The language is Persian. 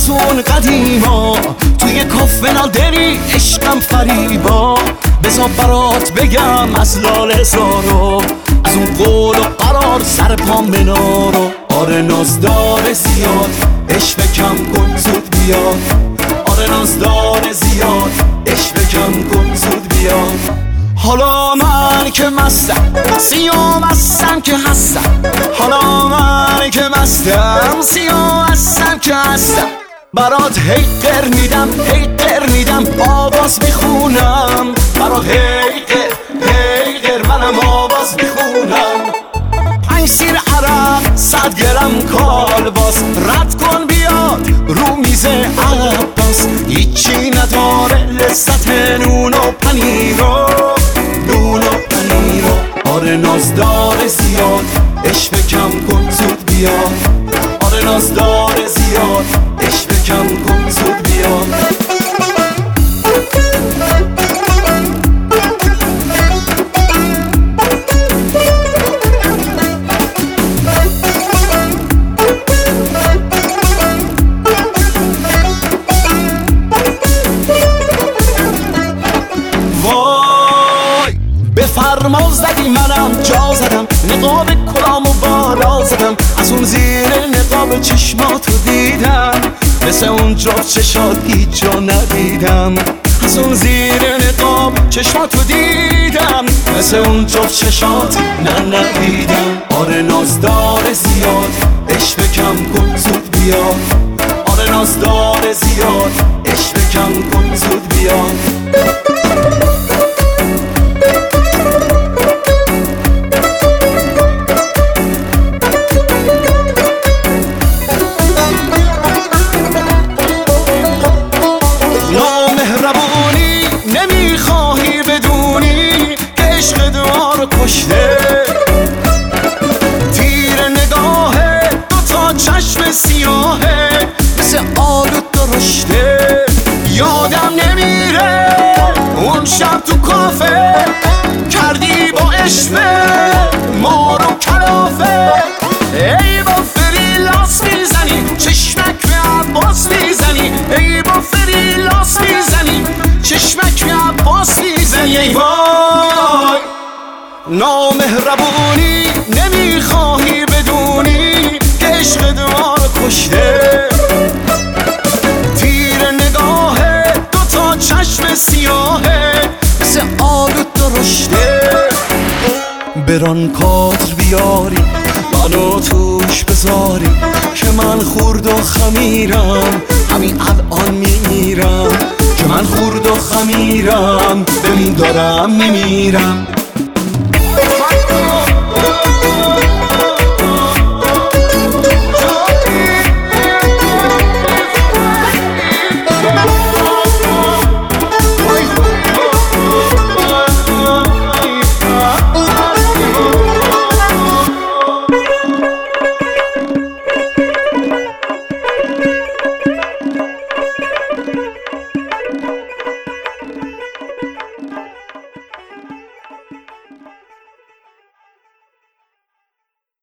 از اون قدیما توی کافه نادری عشقم فریبا. بذار برات بگم از لاله زارو، از اون قول و قرار سر پام بنارو. آره نازدار زیاد عشق کم کن زود بیاد. آره نازدار زیاد عشق کم کن زود بیاد. حالا من که مستم سیاه مستم که هستم. حالا من که مستم سیاه مستم که هستم. برات هی قر میدم هی قر میدم آواز میخونم. برا هی قر منم آواز میخونم. 5 سیر عرق 100 گرم کالباس رد کن بیاد رو میز عباس. هیچی نداره لذت نون و پنیرو، نون و پنیرو. آره نازدار زیاد عشق کم کن زود بیاد. آره نازدار زیاد عشق کم کن زود بیاد. فرما زدی منم جا زدم، نقاب کلامو بالا زدم. از اون زیر نقاب چشماتو دیدم، مثل اون جفت چشات هیچ جا ندیدم. از اون زیر نقاب چشماتو دیدم، مثل اون جفت چشات ندیدم. آره نازدار زیاد عشق کم کن زود بیاد. آره نازدار زیاد عشق کم کن زود بیاد. نمیخواهی بدونی که عشق دوار کشته. تیر نگاهه دوتا چشم سیاهه مثل آلو درشته. یادم نمیره اون شب تو کافه کردی با عشق ما رو کلافه. ای با فریلاس میزنی چشمک به عباس میزنی. ای با فریلاس میزنی چشمک به عباس میزنی. ای وای نامهربونی نمیخواهی بدونی که عشق دوار کشته. تیر نگاهه دوتا چشم سیاهه مثل آلو درشته. بران کادر بیاری منو توش بذاری که من خورد و خمیرم همین الان میمیرم. که من خورد و خمیرم ببین دارم میمیرم.